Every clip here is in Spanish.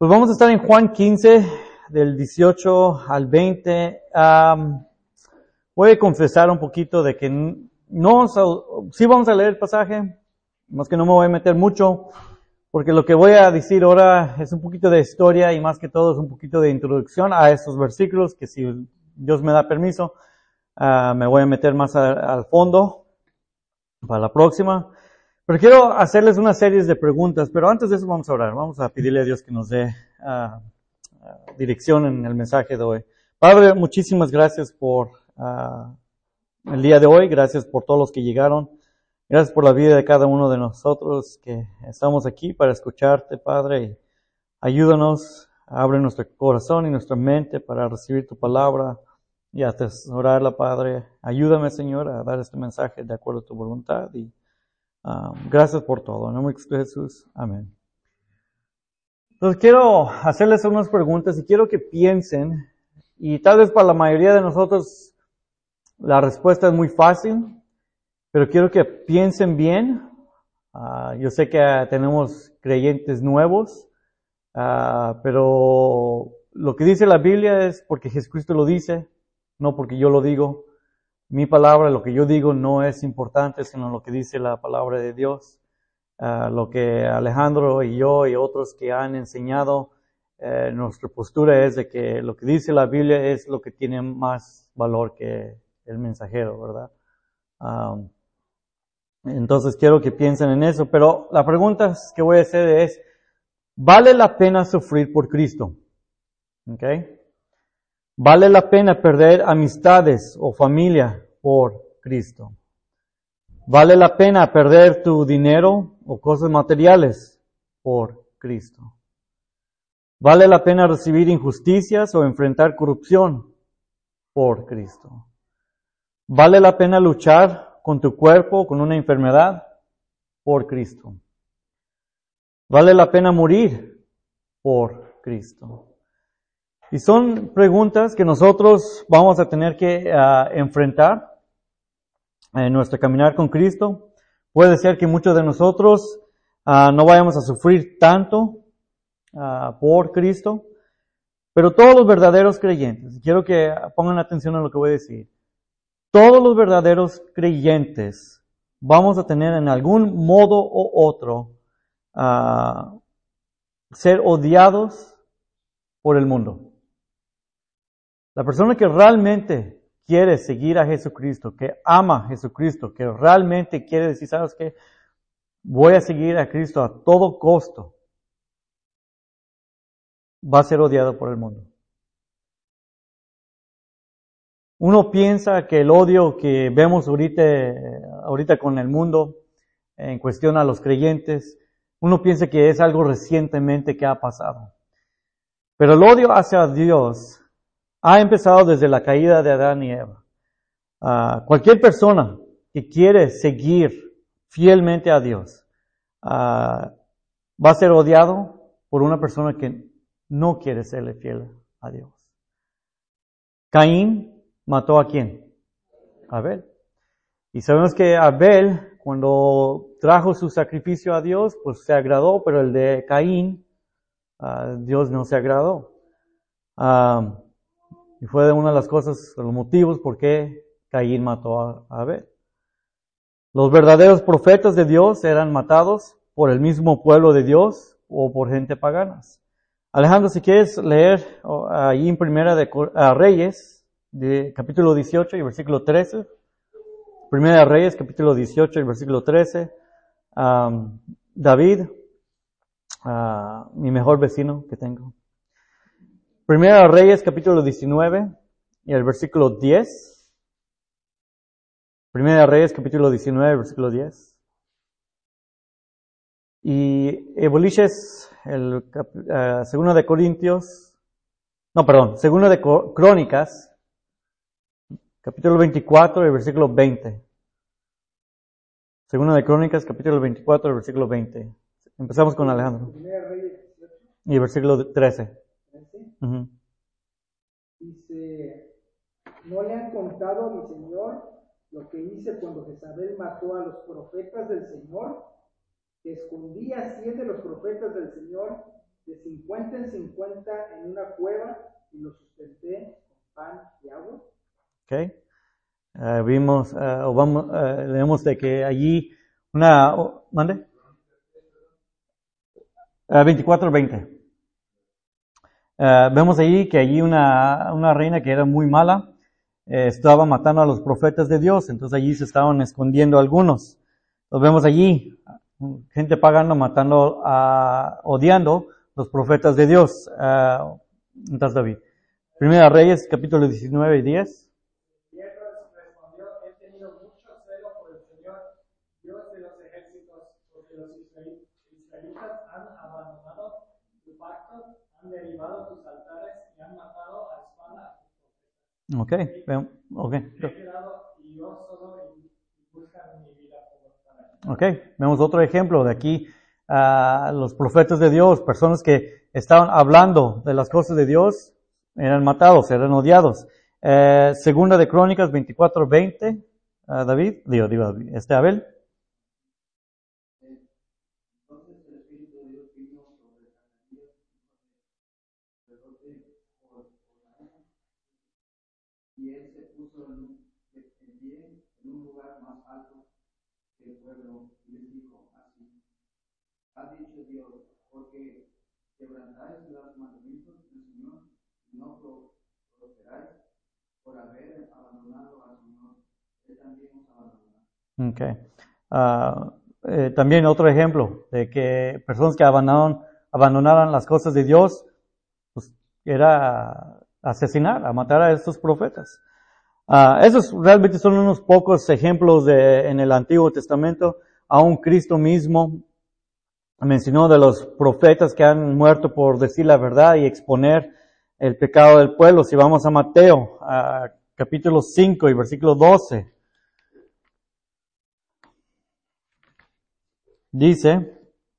Pues vamos a estar en Juan 15, del 18 al 20. Voy a confesar un poquito de que sí vamos a leer el pasaje, más que no me voy a meter mucho, porque lo que voy a decir ahora es un poquito de historia y más que todo es un poquito de introducción a estos versículos, que si Dios me da permiso, me voy a meter más al fondo para la próxima. Pero quiero hacerles una serie de preguntas, pero antes de eso vamos a orar. Vamos a pedirle a Dios que nos dé dirección en el mensaje de hoy. Padre, muchísimas gracias por el día de hoy. Gracias por todos los que llegaron. Gracias por la vida de cada uno de nosotros que estamos aquí para escucharte, Padre. Y ayúdanos, abre nuestro corazón y nuestra mente para recibir tu palabra y atesorarla, Padre. Ayúdame, Señor, a dar este mensaje de acuerdo a tu voluntad y gracias por todo. En nombre de Jesús. Amén. Entonces quiero hacerles unas preguntas y quiero que piensen, y tal vez para la mayoría de nosotros la respuesta es muy fácil, pero quiero que piensen bien. Yo sé que tenemos creyentes nuevos, pero lo que dice la Biblia es porque Jesucristo lo dice, no porque yo lo digo. Mi palabra, lo que yo digo no es importante, sino lo que dice la palabra de Dios. Lo que Alejandro y yo y otros que han enseñado, nuestra postura es de que lo que dice la Biblia es lo que tiene más valor que el mensajero, ¿verdad? Entonces quiero que piensen en eso, pero la pregunta que voy a hacer es, ¿vale la pena sufrir por Cristo? ¿Okay? ¿Vale la pena perder amistades o familia por Cristo? ¿Vale la pena perder tu dinero o cosas materiales por Cristo? ¿Vale la pena recibir injusticias o enfrentar corrupción por Cristo? ¿Vale la pena luchar con tu cuerpo, con una enfermedad por Cristo? ¿Vale la pena morir por Cristo? Y son preguntas que nosotros vamos a tener que enfrentar en nuestro caminar con Cristo. Puede ser que muchos de nosotros no vayamos a sufrir tanto por Cristo, pero todos los verdaderos creyentes, quiero que pongan atención a lo que voy a decir, todos los verdaderos creyentes vamos a tener en algún modo u otro ser odiados por el mundo. La persona que realmente quiere seguir a Jesucristo, que ama a Jesucristo, que realmente quiere decir, ¿sabes qué? Voy a seguir a Cristo a todo costo, va a ser odiado por el mundo. Uno piensa que el odio que vemos ahorita con el mundo, en cuestión a los creyentes, uno piensa que es algo recientemente que ha pasado. Pero el odio hacia Dios ha empezado desde la caída de Adán y Eva. Cualquier persona que quiere seguir fielmente a Dios va a ser odiado por una persona que no quiere serle fiel a Dios. Caín mató ¿a quién? A Abel. Y sabemos que Abel, cuando trajo su sacrificio a Dios, pues se agradó, pero el de Caín, Dios no se agradó. Y fue una de las cosas, de los motivos por qué Caín mató a Abel. Los verdaderos profetas de Dios eran matados por el mismo pueblo de Dios o por gente paganas. Alejandro, si quieres leer ahí en Primera de Reyes, de capítulo 18 y versículo 13. Primera de Reyes, capítulo 18 y versículo 13. David, mi mejor vecino que tengo. Primera de Reyes, capítulo 19 y el versículo 10. Primera de Reyes, capítulo 19, versículo 10. Y Eboliches, segundo de Crónicas, capítulo 24 y versículo 20. Segundo de Crónicas, capítulo 24 y versículo 20. Empezamos con Alejandro. Y versículo 13. Uh-huh. Dice, ¿no le han contado a mi Señor lo que hice cuando Jezabel mató a los profetas del Señor? Que escondí a 100 de los profetas del Señor de 50 en 50 en una cueva y los sustenté con pan y agua. Okay. Leemos de que allí ¿mande? 24:20. Vemos allí que allí una reina que era muy mala estaba matando a los profetas de Dios, entonces allí se estaban escondiendo algunos. Los vemos allí, gente pagando, matando, odiando los profetas de Dios. Entonces David. Primera Reyes, capítulo 19 y 10. Respondió, he tenido mucho celo por el Señor, Dios de los ejércitos, porque los israelitas han abandonado tu pacto, han derribado tus altares y han matado a espada a tus profetas. Okay. He quedado yo solo y buscan mi vida por los Okay, vemos otro ejemplo de aquí. Los profetas de Dios, personas que estaban hablando de las cosas de Dios, eran matados, eran odiados. Segunda de Crónicas 24:20, David, Abel. Entonces el Espíritu de Dios vino sobre Zacarías, sacerdote por años, y él se puso en pie en un lugar más alto que el pueblo, y les dijo así: ha dicho Dios, porque quebrantáis los mandamientos del Señor y no prosperáis por haber abandonado al Señor, él también os abandonará. Okay. También otro ejemplo de que personas que abandonaran las cosas de Dios, pues era asesinar, a matar a estos profetas. Esos realmente son unos pocos ejemplos en el Antiguo Testamento. Aún Cristo mismo mencionó de los profetas que han muerto por decir la verdad y exponer el pecado del pueblo. Si vamos a Mateo, capítulo 5 y versículo 12. Dice: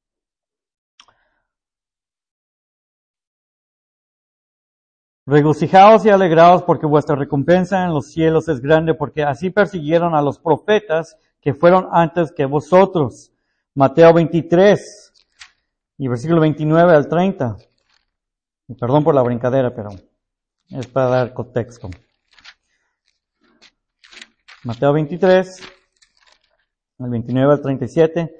regocijaos y alegraos porque vuestra recompensa en los cielos es grande, porque así persiguieron a los profetas que fueron antes que vosotros. Mateo 23 y versículo 29 al 30. Y perdón por la brincadera, pero es para dar contexto. Mateo 23, del 29 al 37.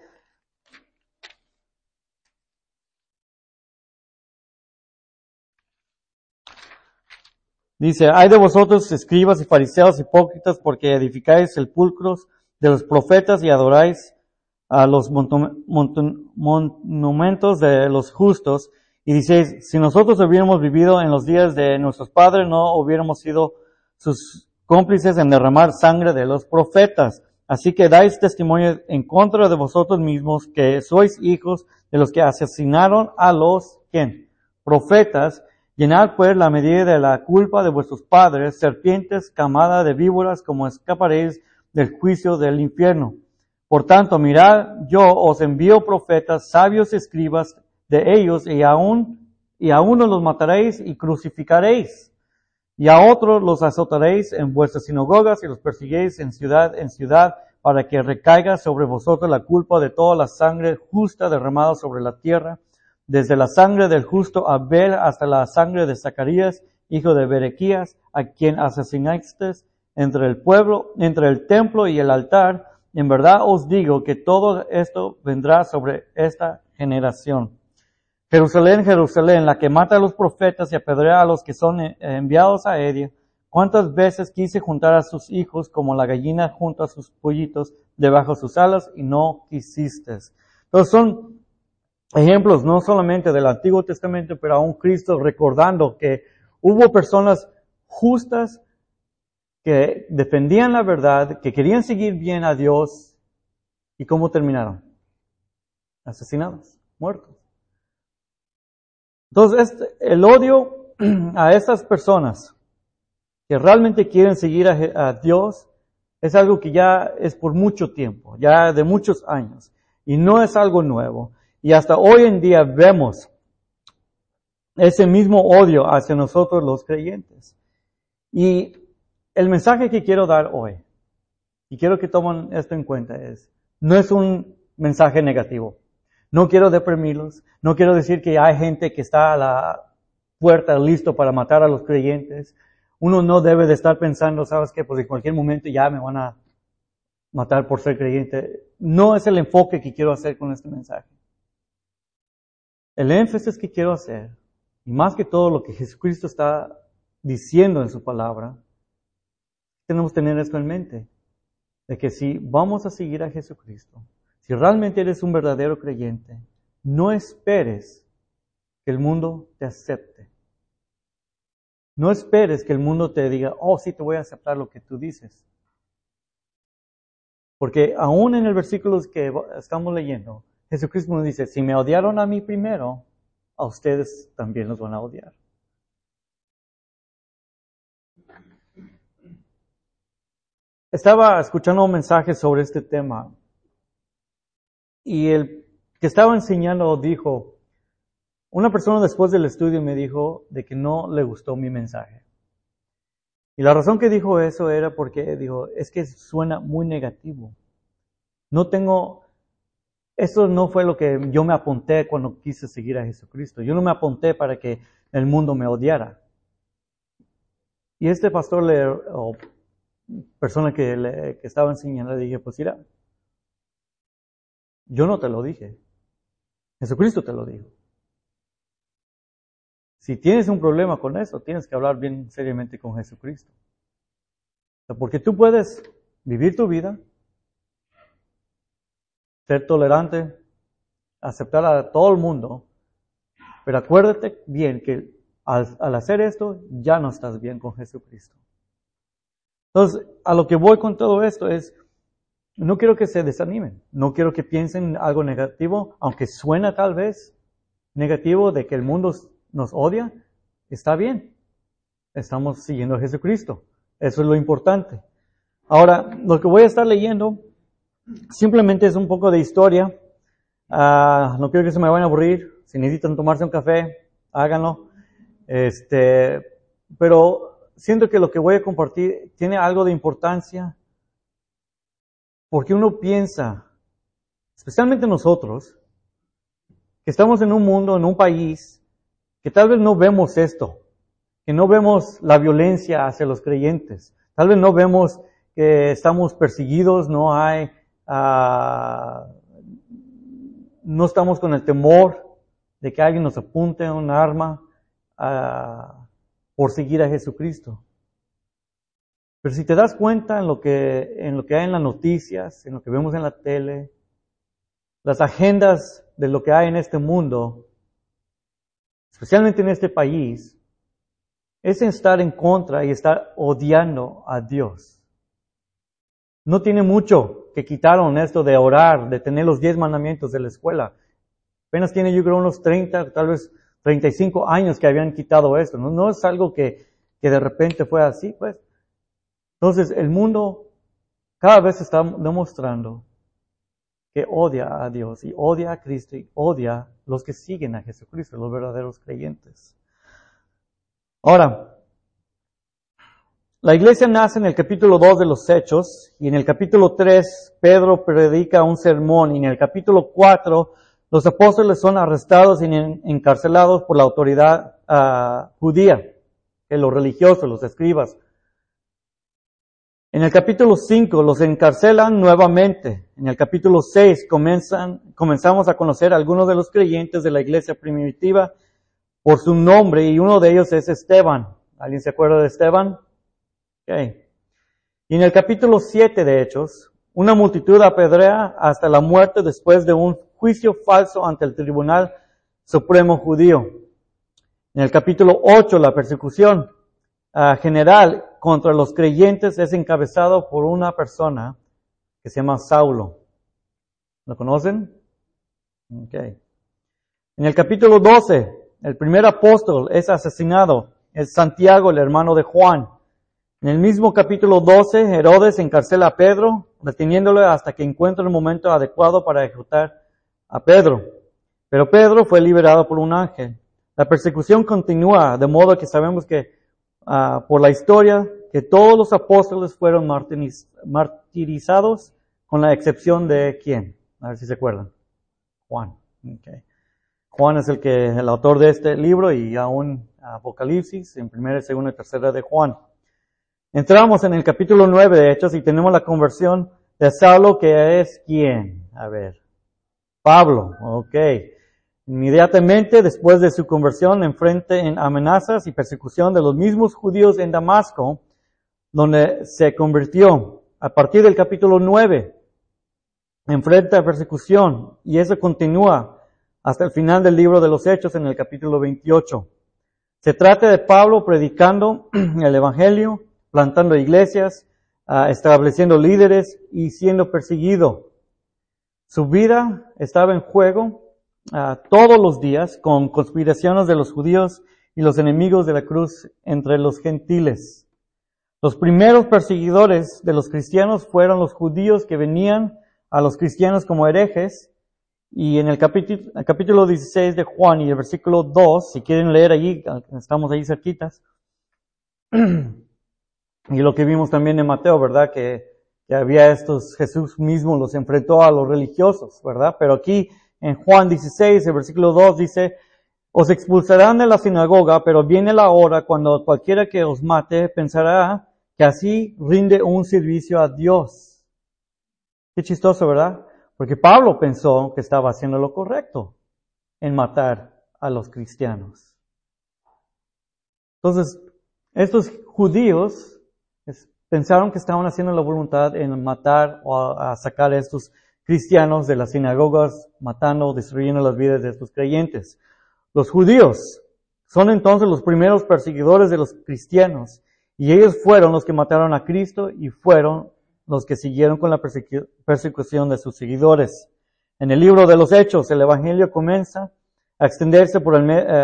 Dice: hay de vosotros, escribas y fariseos hipócritas, porque edificáis sepulcros de los profetas y adoráis a los monumentos de los justos, y dices: si nosotros hubiéramos vivido en los días de nuestros padres, no hubiéramos sido sus cómplices en derramar sangre de los profetas. Así que dais testimonio en contra de vosotros mismos que sois hijos de los que asesinaron a los, ¿quién? Profetas. Llenad pues la medida de la culpa de vuestros padres, serpientes, camada de víboras, como escaparéis del juicio del infierno. Por tanto, mirad, yo os envío profetas, sabios escribas de ellos, y a unos los mataréis y crucificaréis, y a otros los azotaréis en vuestras sinagogas y los persiguiréis en ciudad, para que recaiga sobre vosotros la culpa de toda la sangre justa derramada sobre la tierra, desde la sangre del justo Abel hasta la sangre de Zacarías, hijo de Berequías, a quien asesinasteis entre el templo y el altar. En verdad os digo que todo esto vendrá sobre esta generación. Jerusalén, Jerusalén, la que mata a los profetas y apedrea a los que son enviados a ella. ¿Cuántas veces quise juntar a sus hijos como la gallina junta a sus pollitos debajo de sus alas y no quisiste? Entonces son ejemplos no solamente del Antiguo Testamento, pero aún Cristo recordando que hubo personas justas que defendían la verdad, que querían seguir bien a Dios, ¿y cómo terminaron? Asesinados, muertos. Entonces, el odio a estas personas que realmente quieren seguir a Dios es algo que ya es por mucho tiempo, ya de muchos años, y no es algo nuevo. Y hasta hoy en día vemos ese mismo odio hacia nosotros los creyentes. Y el mensaje que quiero dar hoy, y quiero que tomen esto en cuenta, no es un mensaje negativo. No quiero deprimirlos. No quiero decir que hay gente que está a la puerta listo para matar a los creyentes. Uno no debe de estar pensando, ¿sabes qué? Pues en cualquier momento ya me van a matar por ser creyente. No es el enfoque que quiero hacer con este mensaje. El énfasis que quiero hacer, y más que todo lo que Jesucristo está diciendo en su palabra, tenemos que tener esto en mente, de que si vamos a seguir a Jesucristo, si realmente eres un verdadero creyente, no esperes que el mundo te acepte. No esperes que el mundo te diga, oh, sí, te voy a aceptar lo que tú dices. Porque aún en el versículo que estamos leyendo, Jesucristo nos dice, si me odiaron a mí primero, a ustedes también los van a odiar. Estaba escuchando un mensaje sobre este tema y el que estaba enseñando dijo, una persona después del estudio me dijo de que no le gustó mi mensaje. Y la razón que dijo eso era porque dijo, es que suena muy negativo. Eso no fue lo que yo me apunté cuando quise seguir a Jesucristo. Yo no me apunté para que el mundo me odiara. Y este pastor o persona que estaba enseñando, le dije, pues mira, yo no te lo dije. Jesucristo te lo dijo. Si tienes un problema con eso, tienes que hablar bien seriamente con Jesucristo. Porque tú puedes vivir tu vida, ser tolerante, aceptar a todo el mundo, pero acuérdate bien que al hacer esto, ya no estás bien con Jesucristo. Entonces, a lo que voy con todo esto es, no quiero que se desanimen, no quiero que piensen algo negativo, aunque suena tal vez negativo de que el mundo nos odia, está bien. Estamos siguiendo a Jesucristo. Eso es lo importante. Ahora, lo que voy a estar leyendo simplemente es un poco de historia. No quiero que se me vayan a aburrir. Si necesitan tomarse un café, háganlo. Pero siento que lo que voy a compartir tiene algo de importancia porque uno piensa, especialmente nosotros, que estamos en un mundo, en un país, que tal vez no vemos esto, que no vemos la violencia hacia los creyentes, tal vez no vemos que estamos perseguidos, no estamos con el temor de que alguien nos apunte un arma por seguir a Jesucristo. Pero si te das cuenta en lo que hay en las noticias, en lo que vemos en la tele, las agendas de lo que hay en este mundo, especialmente en este país, es estar en contra y estar odiando a Dios. No tiene mucho que quitaron esto de orar, de tener los 10 mandamientos de la escuela. Apenas tiene yo creo unos 30, tal vez 35 años que habían quitado esto. No es algo que de repente fue así, pues. Entonces el mundo cada vez está demostrando que odia a Dios y odia a Cristo y odia a los que siguen a Jesucristo, los verdaderos creyentes. Ahora, la iglesia nace en el capítulo 2 de los Hechos y en el capítulo 3 Pedro predica un sermón y en el capítulo 4 los apóstoles son arrestados y encarcelados por la autoridad judía, los religiosos, los escribas. En el capítulo 5 los encarcelan nuevamente. En el capítulo 6 comenzamos a conocer a algunos de los creyentes de la iglesia primitiva por su nombre y uno de ellos es Esteban. ¿Alguien se acuerda de Esteban? Okay. Y en el capítulo 7 de Hechos, una multitud apedrea hasta la muerte después de un juicio falso ante el Tribunal Supremo Judío. En el capítulo 8 la persecución general contra los creyentes es encabezado por una persona que se llama Saulo. ¿Lo conocen? Okay. En el capítulo 12, el primer apóstol es asesinado, es Santiago, el hermano de Juan. En el mismo capítulo 12, Herodes encarcela a Pedro, reteniéndolo hasta que encuentra el momento adecuado para ejecutar a Pedro. Pero Pedro fue liberado por un ángel. La persecución continúa, de modo que sabemos que por la historia, que todos los apóstoles fueron martirizados, con la excepción de ¿quién? A ver si se acuerdan. Juan. Okay. Juan es el autor de este libro y aún Apocalipsis, en primera, segunda y tercera de Juan. Entramos en el capítulo 9 de Hechos y tenemos la conversión de Saulo, que es ¿quién? A ver, Pablo, ok. Inmediatamente después de su conversión enfrenta en amenazas y persecución de los mismos judíos en Damasco, donde se convirtió. A partir del capítulo 9, enfrenta persecución y eso continúa hasta el final del libro de los Hechos en el capítulo 28. Se trata de Pablo predicando el Evangelio, plantando iglesias, estableciendo líderes y siendo perseguido. Su vida estaba en juego todos los días con conspiraciones de los judíos y los enemigos de la cruz entre los gentiles. Los primeros perseguidores de los cristianos fueron los judíos que venían a los cristianos como herejes. Y en el capítulo 16 de Juan y el versículo 2, si quieren leer allí, estamos ahí cerquitas. Y lo que vimos también en Mateo, ¿verdad? Que había Jesús mismo los enfrentó a los religiosos, ¿verdad? Pero aquí en Juan 16, el versículo 2 dice, os expulsarán de la sinagoga, pero viene la hora cuando cualquiera que os mate pensará que así rinde un servicio a Dios. Qué chistoso, ¿verdad? Porque Pablo pensó que estaba haciendo lo correcto en matar a los cristianos. Entonces, estos judíos pensaron que estaban haciendo la voluntad en matar o a sacar a estos cristianos de las sinagogas, matando o destruyendo las vidas de estos creyentes. Los judíos son entonces los primeros perseguidores de los cristianos y ellos fueron los que mataron a Cristo y fueron los que siguieron con la persecución de sus seguidores. En el libro de los Hechos, el Evangelio comienza a extenderse por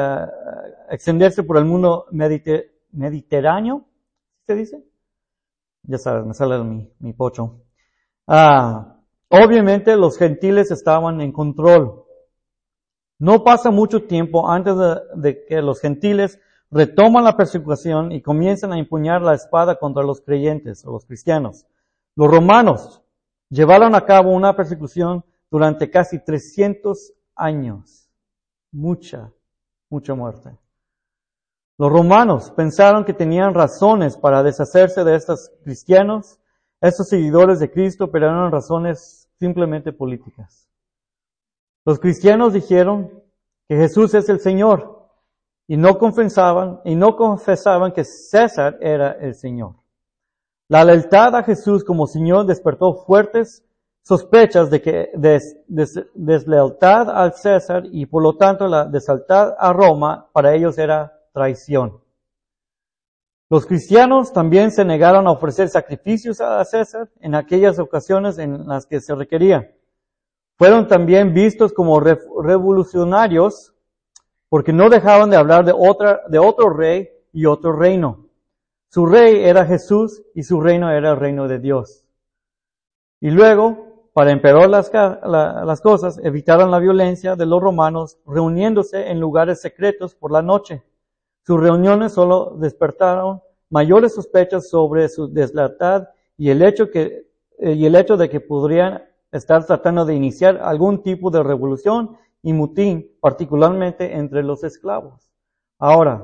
el mundo mediterráneo, ¿se dice? Ya sabes, me sale mi pocho. Obviamente los gentiles estaban en control. No pasa mucho tiempo antes de que los gentiles retoman la persecución y comienzan a empuñar la espada contra los creyentes o los cristianos. Los romanos llevaron a cabo una persecución durante casi 300 años. Mucha muerte. Los romanos pensaron que tenían razones para deshacerse de estos cristianos, estos seguidores de Cristo, pero eran razones simplemente políticas. Los cristianos dijeron que Jesús es el Señor y no confesaban que César era el Señor. La lealtad a Jesús como Señor despertó fuertes sospechas de que deslealtad al César y por lo tanto la deslealtad a Roma para ellos era traición. Los cristianos también se negaron a ofrecer sacrificios a César en aquellas ocasiones en las que se requería. Fueron también vistos como revolucionarios porque no dejaban de hablar de otro rey y otro reino. Su rey era Jesús y su reino era el reino de Dios. Y luego, para empeorar las cosas, evitaron la violencia de los romanos reuniéndose en lugares secretos por la noche. Sus reuniones solo despertaron mayores sospechas sobre su deslealtad y el hecho de que podrían estar tratando de iniciar algún tipo de revolución y mutín, particularmente entre los esclavos. Ahora,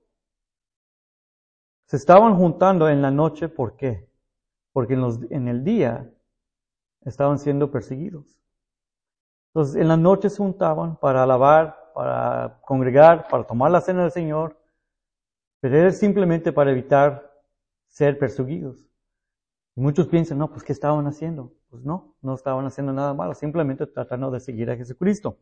se estaban juntando en la noche, ¿por qué? Porque en el día estaban siendo perseguidos. Entonces, en la noche se juntaban para alabar, para congregar, para tomar la cena del Señor, pero era simplemente para evitar ser perseguidos. Y muchos piensan, no, pues ¿qué estaban haciendo? Pues no estaban haciendo nada malo, simplemente tratando de seguir a Jesucristo.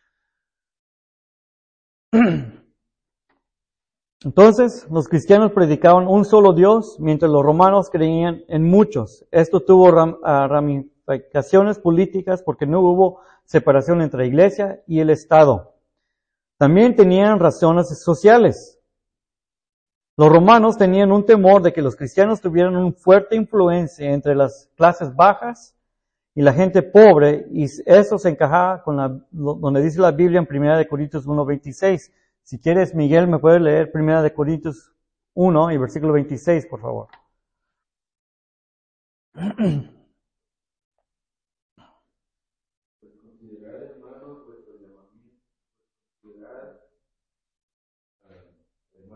Entonces, los cristianos predicaban un solo Dios, mientras los romanos creían en muchos. Esto tuvo ramificaciones políticas porque no hubo separación entre la iglesia y el Estado. También tenían razones sociales. Los romanos tenían un temor de que los cristianos tuvieran una fuerte influencia entre las clases bajas y la gente pobre, y eso se encajaba con donde dice la Biblia en 1 Corintios 1:26. Si quieres, Miguel, me puedes leer 1 Corintios 1 y versículo 26, por favor. Considerad, hermanos, vuestro llamamiento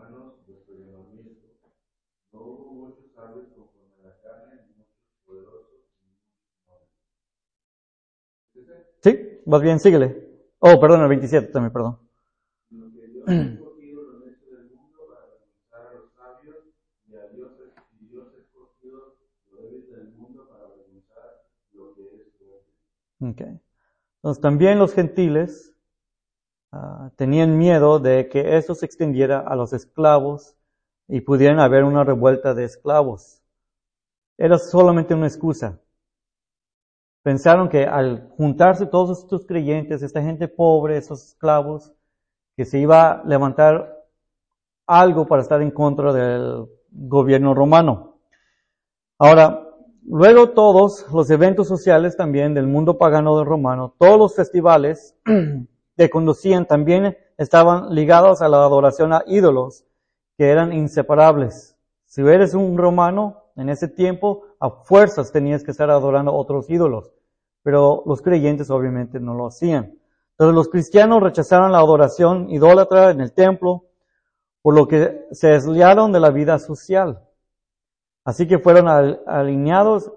paganos destruyeron lo mismo. No hubo muchos sabios conforme a la carne, ni muchos poderosos, ni muchos nobles. Sí, vas bien, síguele. Oh, perdón, el 27 también, perdón. Sino que Dios ha escogido lo necio del mundo para avergonzar a los sabios, y a Dios ha escogido lo débil del mundo para avergonzar lo que es fuerte. Okay. Entonces también los gentiles tenían miedo de que esto se extendiera a los esclavos y pudieran haber una revuelta de esclavos. Era solamente una excusa. Pensaron que al juntarse todos estos creyentes, esta gente pobre, esos esclavos, que se iba a levantar algo para estar en contra del gobierno romano. Ahora, luego todos los eventos sociales también del mundo pagano del romano, todos los festivales que conducían también estaban ligados a la adoración a ídolos que eran inseparables. Si eres un romano, en ese tiempo, a fuerzas tenías que estar adorando otros ídolos, pero los creyentes obviamente no lo hacían. Entonces los cristianos rechazaron la adoración idólatra en el templo, por lo que se aislaron de la vida social. Así que fueron alineados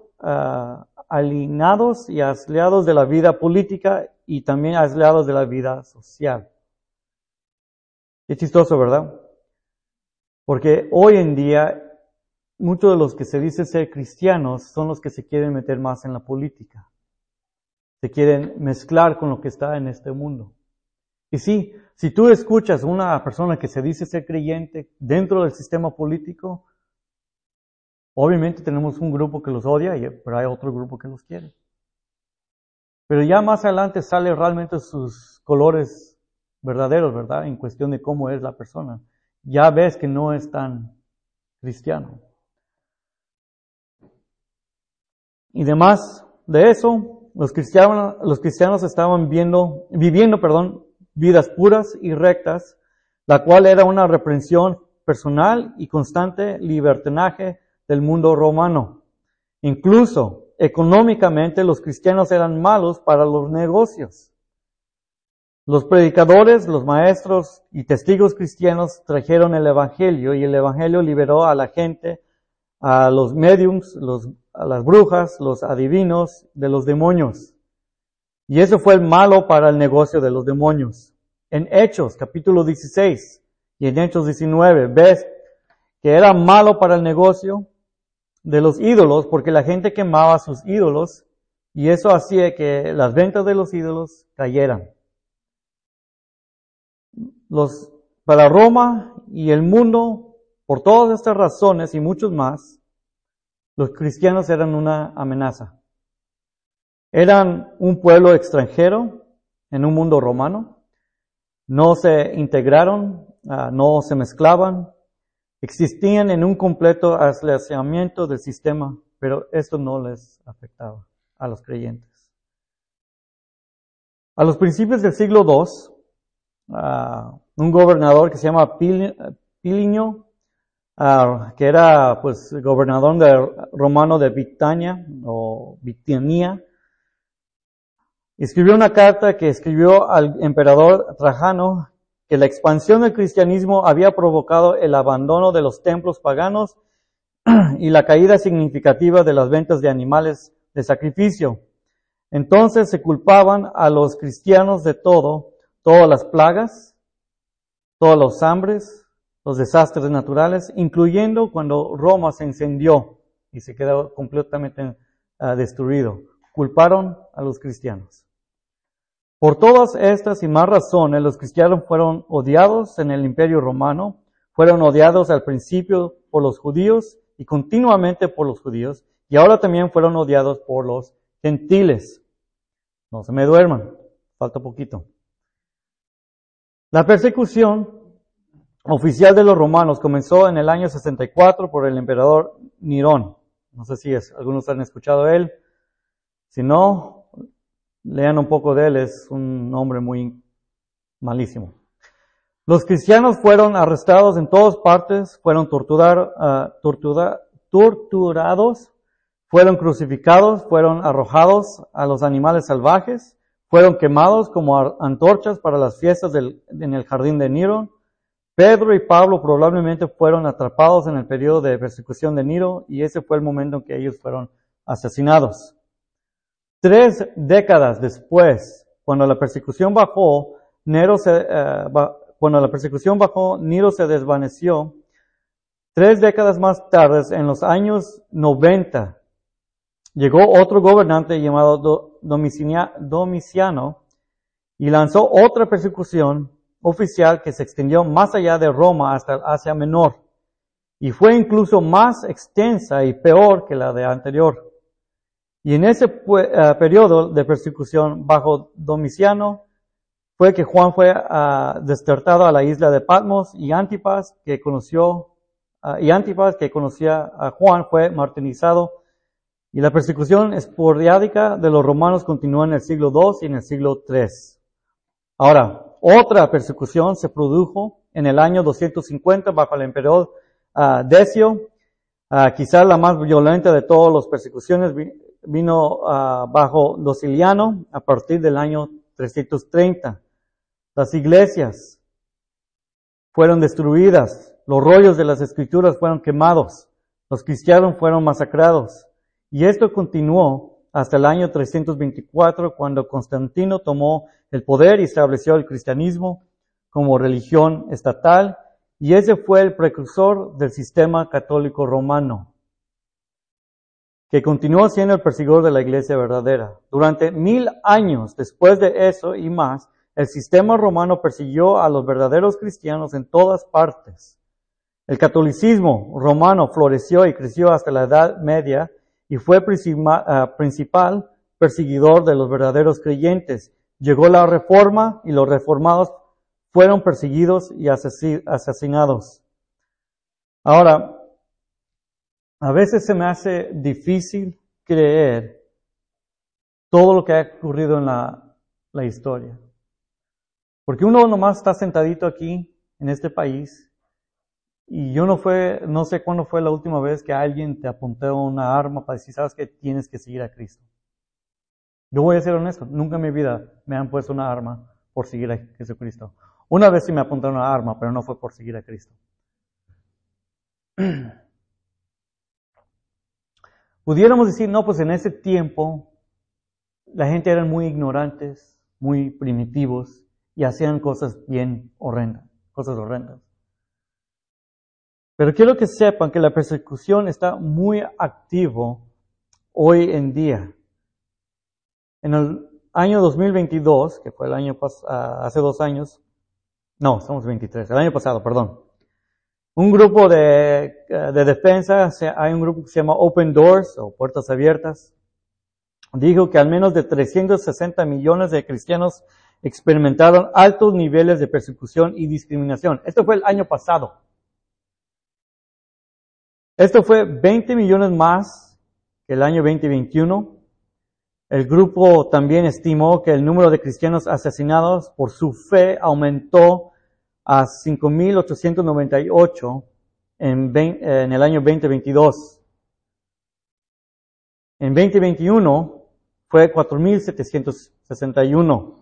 y aislados de la vida política y también aislados de la vida social. Es chistoso, ¿verdad? Porque hoy en día muchos de los que se dicen ser cristianos son los que se quieren meter más en la política. Se quieren mezclar con lo que está en este mundo. Y sí, si tú escuchas a una persona que se dice ser creyente dentro del sistema político, obviamente tenemos un grupo que los odia, pero hay otro grupo que los quiere. Pero ya más adelante sale realmente sus colores verdaderos, ¿verdad? En cuestión de cómo es la persona. Ya ves que no es tan cristiano. Y además de eso, los cristianos estaban viviendo, vidas puras y rectas, la cual era una reprensión personal y constante libertinaje del mundo romano. Incluso económicamente los cristianos eran malos para los negocios. Los predicadores, los maestros y testigos cristianos trajeron el evangelio y el evangelio liberó a la gente, a los mediums, a las brujas, los adivinos de los demonios. Y eso fue el malo para el negocio de los demonios. En Hechos, capítulo 16 y en Hechos 19, ves que era malo para el negocio de los ídolos porque la gente quemaba sus ídolos y eso hacía que las ventas de los ídolos cayeran. Para Roma y el mundo, por todas estas razones y muchos más, los cristianos eran una amenaza. Eran un pueblo extranjero en un mundo romano. No se integraron, no se mezclaban. Existían en un completo aislamiento del sistema, pero esto no les afectaba a los creyentes. A los principios del siglo II, un gobernador que se llama Pilinio, que era pues gobernador romano de Bitania o Bitinia, escribió una carta que escribió al emperador Trajano que la expansión del cristianismo había provocado el abandono de los templos paganos y la caída significativa de las ventas de animales de sacrificio. Entonces se culpaban a los cristianos de todas las plagas, todos los hambres, los desastres naturales, incluyendo cuando Roma se incendió y se quedó completamente destruido. Culparon a los cristianos. Por todas estas y más razones, los cristianos fueron odiados en el Imperio Romano, fueron odiados al principio por los judíos y continuamente por los judíos, y ahora también fueron odiados por los gentiles. No se me duerman, falta poquito. La persecución oficial de los romanos comenzó en el año 64 por el emperador Nerón. No sé si algunos han escuchado de él. Si no, lean un poco de él, es un hombre muy malísimo. Los cristianos fueron arrestados en todas partes, fueron torturados, fueron crucificados, fueron arrojados a los animales salvajes, fueron quemados como antorchas para las fiestas en el jardín de Nerón, Pedro y Pablo probablemente fueron atrapados en el periodo de persecución de Nero y ese fue el momento en que ellos fueron asesinados. 3 décadas después, cuando la persecución bajó, Nero se desvaneció. 3 décadas más tarde, en los años 90, llegó otro gobernante llamado Domiciano y lanzó otra persecución oficial que se extendió más allá de Roma hasta Asia Menor y fue incluso más extensa y peor que la de anterior. Y en ese periodo de persecución bajo Domiciano fue que Juan fue desterrado a la isla de Patmos y Antipas, que conocía a Juan, fue martirizado. Y la persecución esporádica de los romanos continuó en el siglo II y en el siglo III. Ahora, otra persecución se produjo en el año 250 bajo el emperador Decio. Quizás la más violenta de todas las persecuciones vino bajo Dociliano a partir del año 330. Las iglesias fueron destruidas, los rollos de las escrituras fueron quemados, los cristianos fueron masacrados. Y esto continuó hasta el año 324, cuando Constantino tomó el poder y estableció el cristianismo como religión estatal, y ese fue el precursor del sistema católico romano, que continuó siendo el perseguidor de la iglesia verdadera. Durante 1000 años después de eso y más, el sistema romano persiguió a los verdaderos cristianos en todas partes. El catolicismo romano floreció y creció hasta la Edad Media y fue principal perseguidor de los verdaderos creyentes. Llegó la Reforma y los reformados fueron perseguidos y asesinados. Ahora, a veces se me hace difícil creer todo lo que ha ocurrido en la historia. Porque uno nomás está sentadito aquí, en este país, y no sé cuándo fue la última vez que alguien te apuntó una arma para decir, sabes que tienes que seguir a Cristo. Yo voy a ser honesto, nunca en mi vida me han puesto una arma por seguir a Jesucristo. Una vez sí me apuntaron una arma, pero no fue por seguir a Cristo. Pudiéramos decir, no, pues en ese tiempo la gente eran muy ignorantes, muy primitivos y hacían cosas bien horrendas, cosas horrendas. Pero quiero que sepan que la persecución está muy activo hoy en día. En el año 2022, que fue el año hace 2 años, no, estamos 23, el año pasado, perdón. Un grupo de defensa, hay un grupo que se llama Open Doors o Puertas Abiertas, dijo que al menos de 360 millones de cristianos experimentaron altos niveles de persecución y discriminación. Esto fue el año pasado. Esto fue 20 millones más que el año 2021. El grupo también estimó que el número de cristianos asesinados por su fe aumentó a 5,898 en el año 2022. En 2021 fue 4,761.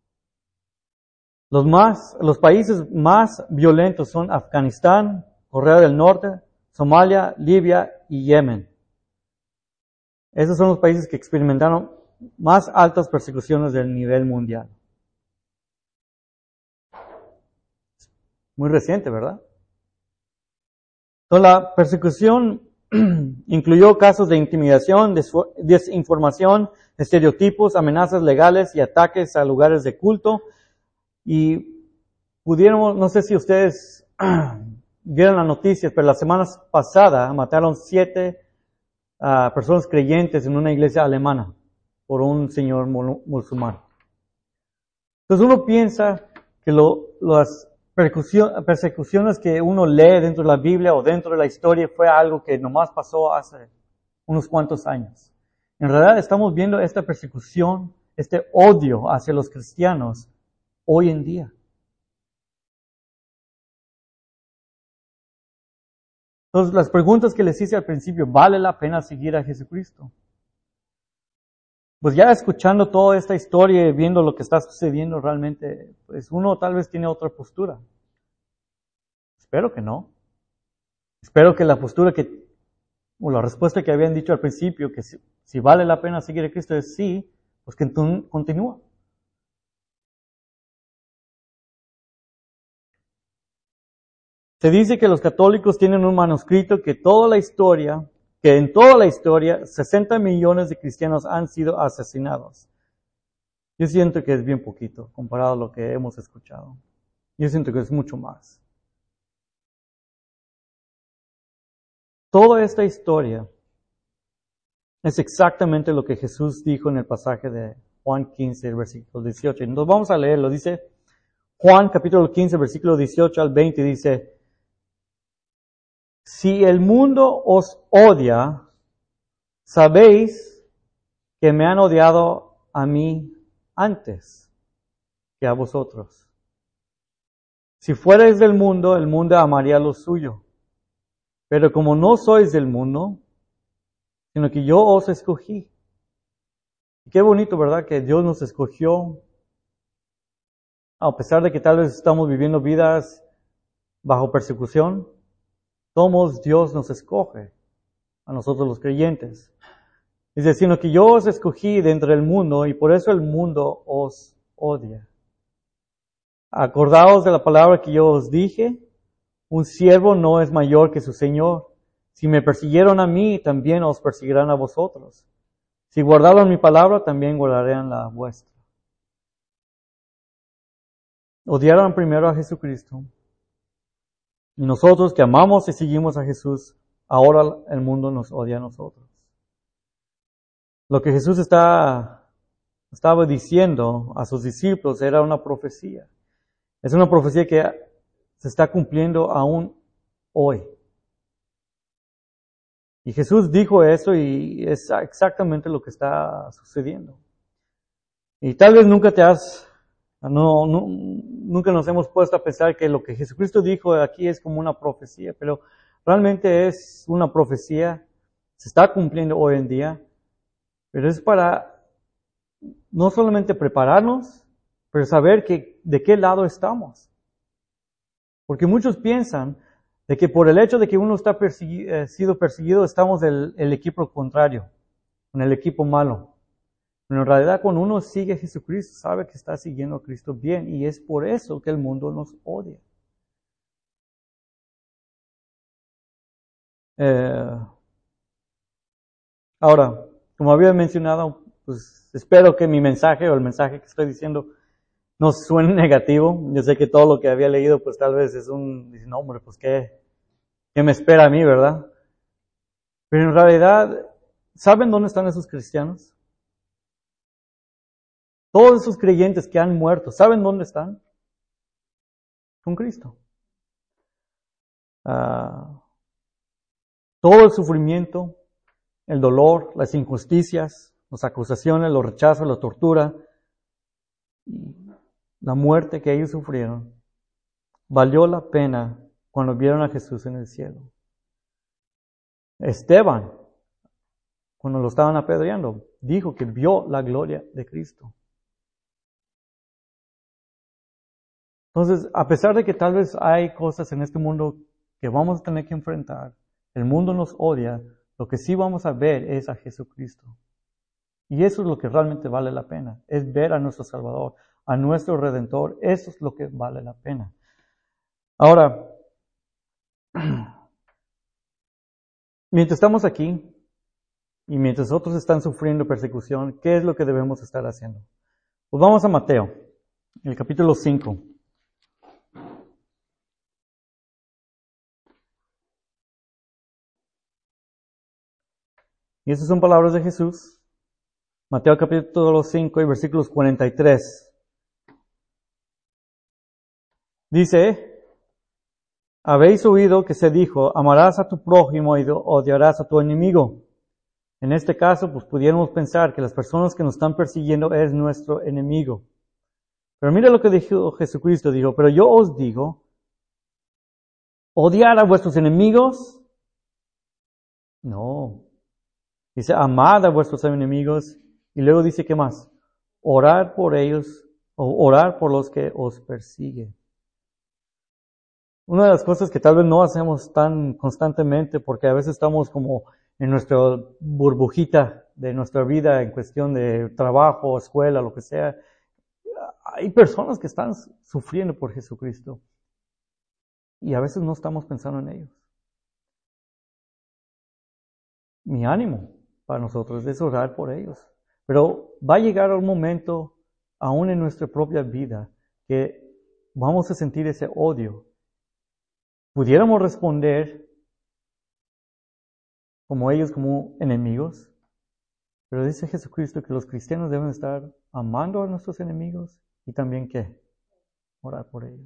Los países más violentos son Afganistán, Corea del Norte, Somalia, Libia y Yemen. Esos son los países que experimentaron más altas persecuciones del nivel mundial. Muy reciente, ¿verdad? Entonces, la persecución incluyó casos de intimidación, desinformación, estereotipos, amenazas legales y ataques a lugares de culto. Y no sé si ustedes vieron las noticias, pero la semana pasada mataron 7 personas creyentes en una iglesia alemana por un señor musulmán. Entonces uno piensa que las persecuciones que uno lee dentro de la Biblia o dentro de la historia fue algo que nomás pasó hace unos cuantos años. En realidad estamos viendo esta persecución, este odio hacia los cristianos hoy en día. Entonces, las preguntas que les hice al principio, ¿vale la pena seguir a Jesucristo? Pues ya escuchando toda esta historia y viendo lo que está sucediendo realmente, pues uno tal vez tiene otra postura. Espero que no. Espero que la postura o la respuesta que habían dicho al principio, que si vale la pena seguir a Cristo es sí, pues que continúa. Se dice que los católicos tienen un manuscrito que en toda la historia 60 millones de cristianos han sido asesinados. Yo siento que es bien poquito comparado a lo que hemos escuchado. Yo siento que es mucho más. Toda esta historia es exactamente lo que Jesús dijo en el pasaje de Juan 15, el versículo 18. Entonces vamos a leerlo. Dice Juan capítulo 15, versículo 18 al 20, dice: si el mundo os odia, sabéis que me han odiado a mí antes que a vosotros. Si fuerais del mundo, el mundo amaría lo suyo. Pero como no sois del mundo, sino que yo os escogí. Y qué bonito, ¿verdad? Que Dios nos escogió. A pesar de que tal vez estamos viviendo vidas bajo persecución, todos Dios nos escoge a nosotros los creyentes. Dice, sino que yo os escogí de entre el mundo y por eso el mundo os odia. Acordaos de la palabra que yo os dije, un siervo no es mayor que su Señor. Si me persiguieron a mí, también os perseguirán a vosotros. Si guardaron mi palabra, también guardarán la vuestra. Odiaron primero a Jesucristo. Y nosotros que amamos y seguimos a Jesús, ahora el mundo nos odia a nosotros. Lo que Jesús estaba diciendo a sus discípulos era una profecía. Es una profecía que se está cumpliendo aún hoy. Y Jesús dijo eso y es exactamente lo que está sucediendo. Y tal vez nunca nunca nos hemos puesto a pensar que lo que Jesucristo dijo aquí es como una profecía, pero realmente es una profecía, se está cumpliendo hoy en día, pero es para no solamente prepararnos, pero saber de qué lado estamos. Porque muchos piensan de que por el hecho de que uno está sido perseguido, estamos el equipo contrario, en el equipo malo. Pero en realidad, cuando uno sigue a Jesucristo, sabe que está siguiendo a Cristo bien, y es por eso que el mundo nos odia. Ahora, como había mencionado, pues espero que mi mensaje o el mensaje que estoy diciendo no suene negativo. Yo sé que todo lo que había leído, pues tal vez dice, no hombre, pues ¿qué me espera a mí, verdad? Pero en realidad, ¿saben dónde están esos cristianos? Todos esos creyentes que han muerto, ¿saben dónde están? Con Cristo. Todo el sufrimiento, el dolor, las injusticias, las acusaciones, los rechazos, la tortura, la muerte que ellos sufrieron, valió la pena cuando vieron a Jesús en el cielo. Esteban, cuando lo estaban apedreando, dijo que vio la gloria de Cristo. Entonces, a pesar de que tal vez hay cosas en este mundo que vamos a tener que enfrentar, el mundo nos odia, lo que sí vamos a ver es a Jesucristo. Y eso es lo que realmente vale la pena, es ver a nuestro Salvador, a nuestro Redentor, eso es lo que vale la pena. Ahora, mientras estamos aquí y mientras otros están sufriendo persecución, ¿qué es lo que debemos estar haciendo? Pues vamos a Mateo, el capítulo 5. Y esas son palabras de Jesús. Mateo capítulo 5 y versículos 43. Dice, habéis oído que se dijo, amarás a tu prójimo y odiarás a tu enemigo. En este caso, pues pudiéramos pensar que las personas que nos están persiguiendo es nuestro enemigo. Pero mira lo que dijo Jesucristo, dijo, pero yo os digo, odiar a vuestros enemigos. No. Dice, amad a vuestros enemigos. Y luego dice, ¿qué más? Orar por ellos, o orar por los que os persiguen. una de las cosas que tal vez no hacemos tan constantemente, porque a veces estamos como en nuestra burbujita de nuestra vida en cuestión de trabajo, escuela, lo que sea. Hay personas que están sufriendo por Jesucristo y a veces no estamos pensando en ellos. Mi ánimo para nosotros es orar por ellos. Pero va a llegar un momento, aún en nuestra propia vida, que vamos a sentir ese odio. Pudiéramos responder como ellos, como enemigos, pero dice Jesucristo que los cristianos deben estar amando a nuestros enemigos y también ¿qué? Orar por ellos.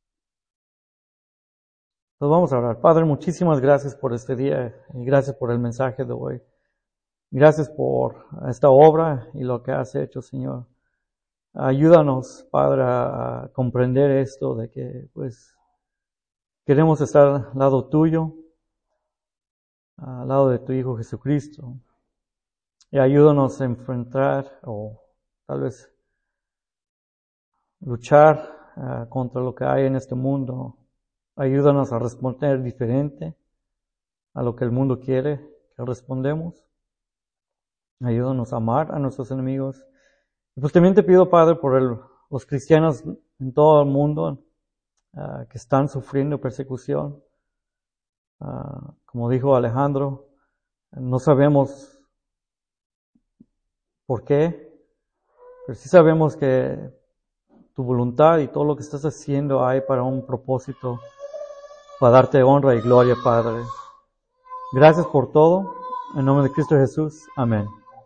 Entonces vamos a orar. Padre, muchísimas gracias por este día y gracias por el mensaje de hoy. Gracias por esta obra y lo que has hecho, Señor. Ayúdanos, Padre, a comprender esto de que, pues, queremos estar al lado tuyo, al lado de tu Hijo Jesucristo. Y ayúdanos a enfrentar o tal vez luchar contra lo que hay en este mundo. Ayúdanos a responder diferente a lo que el mundo quiere que respondemos. Ayúdanos a amar a nuestros enemigos. Y pues también te pido, Padre, por los cristianos en todo el mundo que están sufriendo persecución. Como dijo Alejandro, no sabemos por qué, pero sí sabemos que tu voluntad y todo lo que estás haciendo hay para un propósito, para darte honra y gloria, Padre. Gracias por todo. En nombre de Cristo Jesús. Amén.